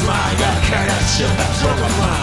smile, got a cat shit, that's all of mine.